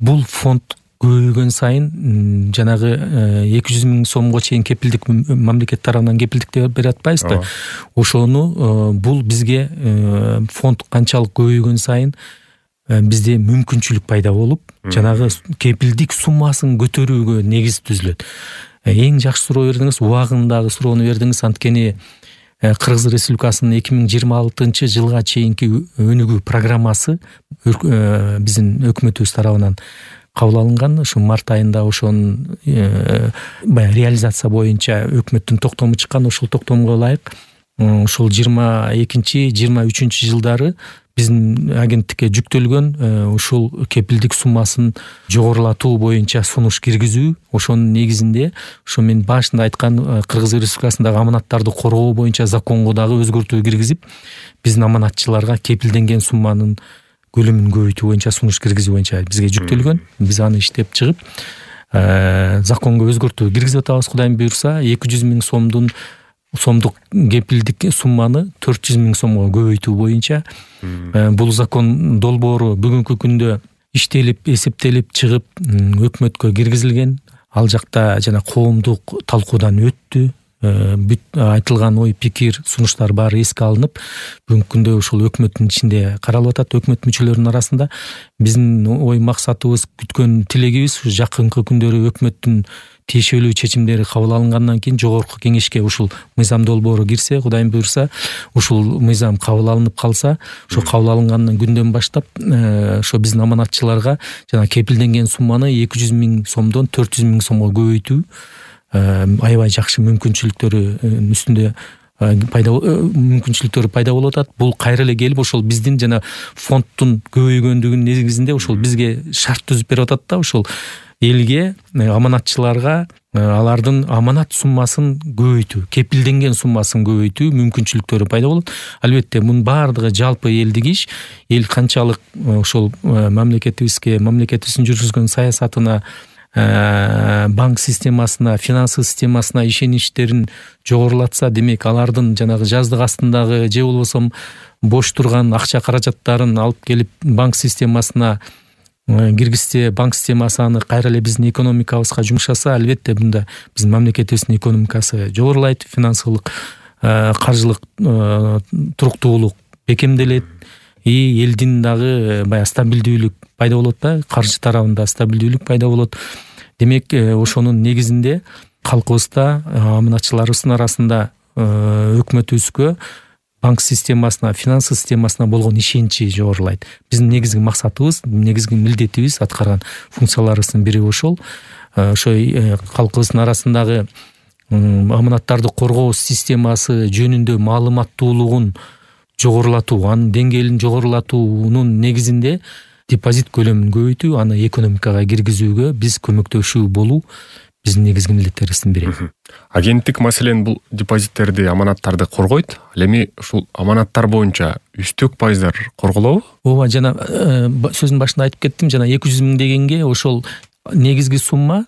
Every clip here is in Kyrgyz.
бул фонд көбөйгөн сайын жанагы 200 000 сомго чейин кепилдик мамлекет тарабынан кепилдик берип атпайбызбы? Ошону бул бизге фонд канчалык көбөйгөн сайын бизде мүмкүнчүлүк пайда болуп, жанагы кепилдик суммасын көтөрүүгө негиз түзүлөт. Эң жакшы суроо бердиңиз, убагындагы суроону бердиңиз. Анткени Кыргыз Республикасынын 2026 жылга чейинки өнүгүү программасы биздин өкмөтүбүз тарабынан кабыл алынган. Ушу март айында ошонун баягы реализация боюнча өкмөттүн токтому чыккан. Ошол токтомго ылайык ушул 22-23 жылдары биздин агенттикке жүктөлгөн ушул кепилдик суммасын жогорулатуу боюнча сунуш киргизүү. Ошонун негизинде ушу мен башында айткан Кыргыз Республикасындагы аманаттарды коргоо боюнча законго дагы өзгөртүү киргизип, биздин аманатчыларга кепилденген сумманын көлөмүн көбөйтүү боюнча сунуш киргизүү боюнча бизге жүктөлгөн. Биз аны иштеп чыгып законго өзгөртүү киргизип атабыз. Кудайым буйрса 200 000 сомдук кепилдик сумманы 400 000 сомго көбөйтүү боюнча бул закон долбоору бүгүнкү күндө иштелип, эсептелип чыгып өкмөткө киргизилген. Ал жакта жана коомдук талкуудан өттү. Бүт айтылган ой, пикир, сунуштар баары эске алынып, бүгүнкү күндө ушул өкмөттүн ичинде каралып атат. Өкмөт мүчөлөрүнүн арасында биздин ой максатыбыз, күткөн тилегибиз жакынкы күндөрү өкмөттүн тиешелүү чечимдери кабыл алынгандан кийин жогорку кеңешке ушул мыйзам долбоору кирсе, Кудайым буйрса, ушул мыйзам кабыл алынып калса, ошо кабыл алынгандан күндөн баштап ошо биздин аманатчыларга жана кепилденген сумманы 200 000 сомдон 400 000 сомго көбөйтүү аябай жакшы мүмкүнчүлүктөрү үстүндө мүмкүнчүлүктөрү пайда болуп атат. Бул кайра эле келип ошол биздин жана фонддун көбөйгөндүгүнүн негизинде ошол бизге шарт түзүп берип атат да. Ошол элге, аманатчыларга алардын аманат суммасын көбөйтүү, кепилденген суммасын көбөйтүү мүмкүнчүлүктөрү пайда болот. Албетте мунун баардыгы жалпы элдик иш. Эл канчалык ошол мамлекетибиздин жүргүзгөн саясатына, банк системасына, финансы системасына ишеничтерин жогорулатса, демек алардын жанагы жаздык астындагы же болбосо бош турган акча каражаттарын алып келип банк системасына киргизсе, банк системасы аны кайра эле биздин экономикабызга жумшаса, албетте мында биздин мамлекетибиздин экономикасы жогорулайт, финансылык, каржылык туруктуулук бекемделет. Элдин дагы баягы стабилдүүлүк пайда болот да, каржы тарабында стабилдүүлүк пайда болот. Демек, ошонун негизинде калкыбызда, аманатчыларыбыздын арасында өкмөтүбүзгө, банк системасына, финансы системасына болгон ишеничи жогорулайт. Биздин негизги максатыбыз, негизги милдетибиз, аткарган функцияларыбыздын бири ошол. Ошо калкыбыздын арасындагы аманаттарды коргоо системасы жөнүндө маалыматтуулугун жогорулатуу, анын деңгээлин жогорулатуунун негизинде депозит көлөмүн көбөйтүү, аны экономикага киргизүүгө биз көмөктөшүү болуу биздин негизги милдеттерибиздин бири. Агенттик маселен бул депозиттерди, аманаттарды коргойт. Ал эми ушул аманаттар боюнча үстөк пайыздар корголобу? Ооба, жана сөзүн башында айтып кеттим, жана 200 000 дегенге ошол негизги сумма,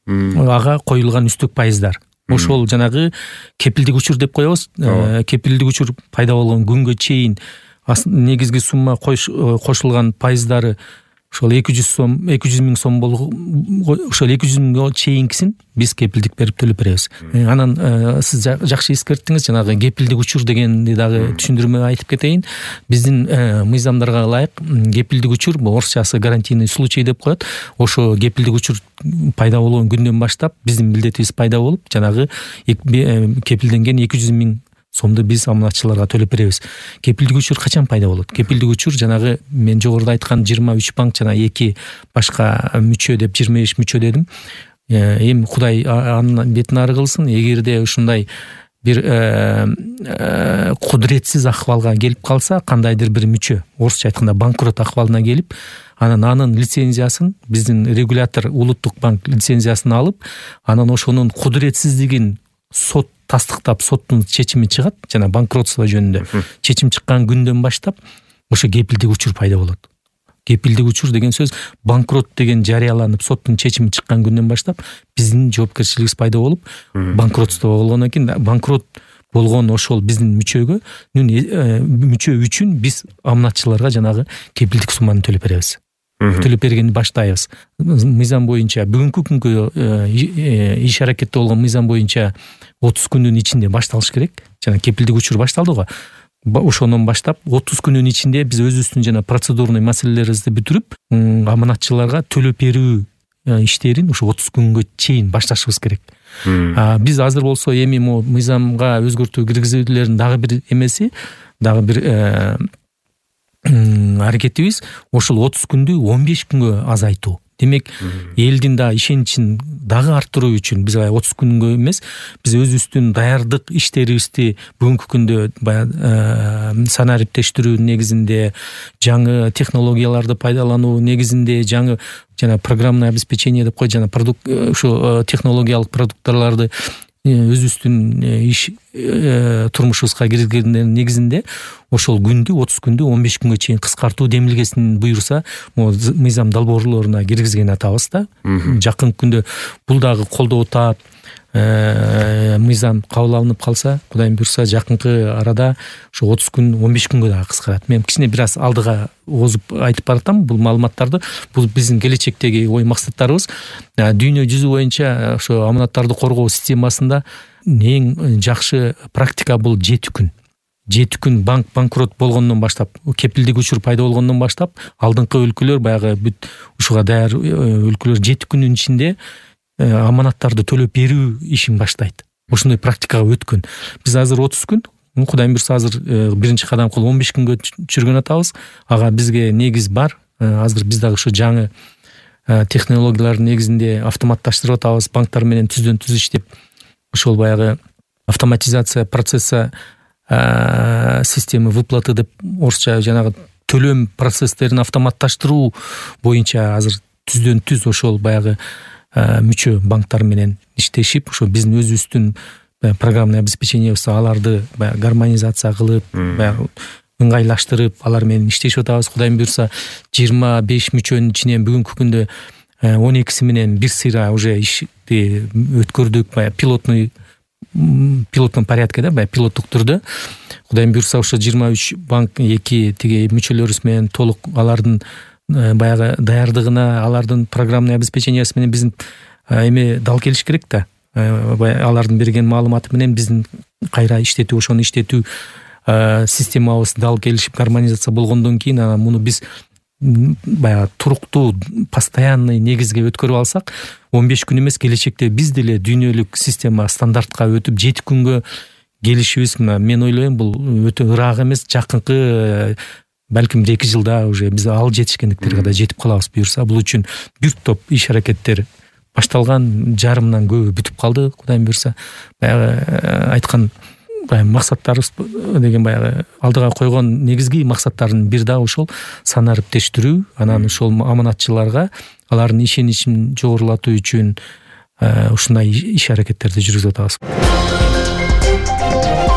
ага коюлган үстөк пайыздар. Ошол жанагы кепилдик учур деп коебуз. Кепилдик учур пайда болгон күнгө чейин негизги сумма кошулган пайыздары ошол 200 000 сом ошол 200 000 чейинкисин биз кепилдик берип төлөп беребиз. Анан сиз жакшы эскерттиңиз, жанагы кепилдик учур дегенди дагы түшүндүрмө айтып кетейин. Биздин мыйзамдарга ылайык кепилдик учур, орусчасы гарантийный случай деп коет. Ошо кепилдик учур пайда болгон күндөн баштап биздин милдетибиз пайда болуп, жанагы кепилденген 200 000 сомду биз аманатчыларга төлөп беребиз. Кепилдик учур качан пайда болот? Кепилдик учур жанагы мен жогоруда айткан 23 банк жана 2 башка мүчө деп 25 мүчө дедим. Эми Кудай анын бетин ары кылсын, эгерде ушундай бир кудуретсиз акыбалга келип калса, кандайдыр бир мүчө, орусча айтканда банкрот акыбалына келип, анын лицензиясын, биздин регулятор улуттук банк лицензиясын алып, анан ошонун кудуретсиздигин сот тастыктап, соттун чечими чыгат, жана банкротство жөнүндө чечим чыккан күндөн баштап ошо кепилдик учур пайда болот. Кепилдик учур деген сөз банкрот деген жарыяланып, соттун чечими чыккан күндөн баштап биздин жоопкерчилигибиз пайда болуп, банкротство болгондон кийин банкрот болгон ошол биздин мүчө үчүн биз аманатчыларга жанагы кепилдик сумманы төлөп беребиз. төлөп бергенди баштайбыз. Мыйзам боюнча бүгүнкү күнгө иш аракетте болгон мыйзам боюнча 30 күндүн ичинде башталыш керек. Жана кепилдик учур башталды го. Ошондон баштап 30 күндүн ичинде биз өзүбүздүн жана процедурный маселелерибизди бүтүрүп, аманатчыларга төлөп берүү иштерин ошо 30 күнгө чейин башташыбыз керек. Биз азыр болсо эми мыйзамга өзгөртүү киргизүүлөрдүн дагы бир эмеси, дагы бир аракетибиз ошол 30 күндү 15 күнгө азайтуу. Демек, элдин да ишеничин дагы арттыруу үчүн биз 30 күнгө эмес, биз өзүбүздүн даярдык иштерибизди бүгүнкү күндө санариптештирүү негизинде, жаңы технологияларды пайдалануу негизинде, жаңы жана программное обеспечение деп кой, жана ушу технологиялык продукттарды өзүбүздүн иш турмушубузга киргизгендер негизинде ошол күндү 30 күндү 15 күнгө чейин кыскартуу демилгесин буйруса, мыйзам долбоорлоруна киргизген атабыз да. Жакын күндө бул дагы колдоо таап, мыйзам кабыл алынып калса, Кудайым буйруса, жакынкы арада ошо 30 күн 15 күнгө дагы кыскарат. Мен кичине бир аз алдыга озуп айтып баратам бул маалыматтарды. Бул биздин келечектеги ой максаттарыбыз. Дүйнө жүзү боюнча ошо аманаттарды коргоо системасында эң жакшы практика бул 7 күн. 7 күн банкрот болгондон баштап, кепилдик учур пайда болгондон баштап, алдыңкы өлкөлөр баягы бүт ушуга даяр өлкөлөр 7 күндүн ичинде аманаттарды төлөп берүү ишин баштайт. Ошондой практикага өткөн. Биз азыр 30 күн, Кудайым буйруса азыр биринчи кадам кылып 15 күнгө түшүргөн атабыз. Ага бизге негиз бар. Азыр биз дагы ушу жаңы технологиялардын негизинде автоматташтырып атабыз. Банктар менен түздөн түз иштеп, ошол баягы автоматизация процесса система выплаты деп орусча жанагы төлөм процесстерин автоматташтыруу боюнча азыр түздөн түз ошол баягы мүчө банктар менен иштешип, ошо биздин өзүбүздүн программный обеспечениебизди аларды гармонизация кылып, ыңгайлаштырып, алар менен иштешип атабыз. Кудайым буйруса, 25 мүчөнүн ичинен бүгүнкү күндө 12си менен бир сыйра уже ишти өткөрдүк, пилоттун порядкеде, пилоттук түрдө. Кудайым буйруса, ошо 23 банк, 2 тиги мүчөлөрүбүз менен толук алардын баягы даярдыгына, алардын программный обеспечениясы менен биздин эме дал келиш керек да. Алардын берген маалыматы менен биздин кайра иштетүү, ошону иштетүү системабыз дал келишип гармонизация болгондон кийин анан муну биз баягы туруктуу, постоянный негизге өткөрүп алсак, 15 күн эмес, келечекте биз деле дүйнөлүк система стандартка өтүп 7 күнгө келишибиз, мен ойлойм, бул өтө ырак эмес, жакынкы балким 1-2 жылда уже биз ал жетишкендиктерге да жетип калабыз буюрса. Бул үчүн бир топ иш аракеттер башталган, жарымдан көбү бүтүп калды, Кудайым буйруса. Баягы айткан максаттарыбыз деген баягы алдыга койгон негизги максаттардын бири да ошол санариптештирүү, анан ошол аманатчыларга алардын ишеничин жогорулатуу үчүн ушундай иш аракеттерди жүргүзүп атабыз.